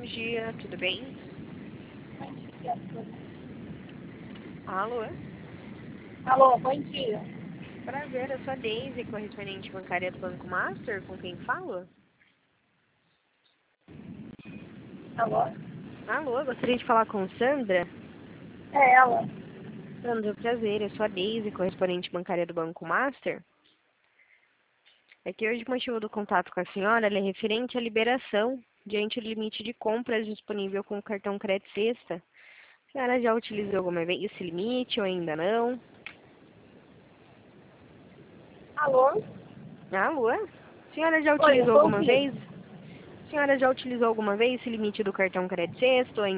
dia, tudo bem? Bom dia. Alô? Alô, bom dia. Prazer, eu sou a Daisy, correspondente bancária do Banco Master, com quem falo? Alô? Alô, gostaria de falar com Sandra? É ela. Sandra, prazer, eu sou a Daisy, correspondente bancária do Banco Master. É que hoje o motivo do contato com a senhora é referente à liberação diante do limite de compras disponível com o cartão Crédito Sexta. A senhora já utilizou alguma vez esse limite ou ainda não? Alô? Alô? A senhora já Oi, eu utilizou tô alguma ouvindo. vez? A senhora já utilizou alguma vez esse limite do cartão Crédito Sexta ou ainda